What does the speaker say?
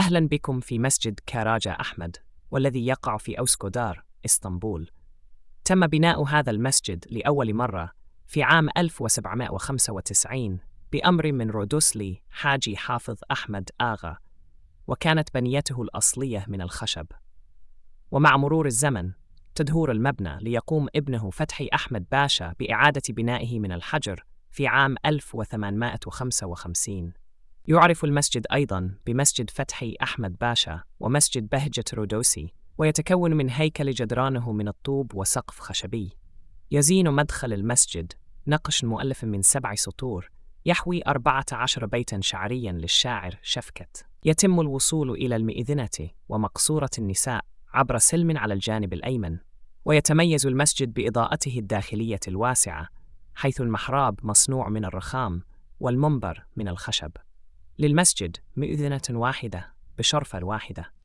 أهلا بكم في مسجد كاراجا أحمد، والذي يقع في أوسكودار، إسطنبول. تم بناء هذا المسجد لأول مرة في عام 1795 بأمر من رودوسلي حاجي حافظ أحمد آغا، وكانت بنيته الأصلية من الخشب. ومع مرور الزمن تدهور المبنى ليقوم ابنه فتحي أحمد باشا بإعادة بنائه من الحجر في عام 1855. يعرف المسجد أيضاً بمسجد فتحي أحمد باشا ومسجد بهجة رودوسي، ويتكون من هيكل جدرانه من الطوب وسقف خشبي. يزين مدخل المسجد نقش مؤلف من 7 سطور يحوي 14 بيتاً شعرياً للشاعر شفكت. يتم الوصول إلى المئذنة ومقصورة النساء عبر سلم على الجانب الأيمن. ويتميز المسجد بإضاءته الداخلية الواسعة، حيث المحراب مصنوع من الرخام والمنبر من الخشب. للمسجد مئذنة واحدة بشرفة واحدة.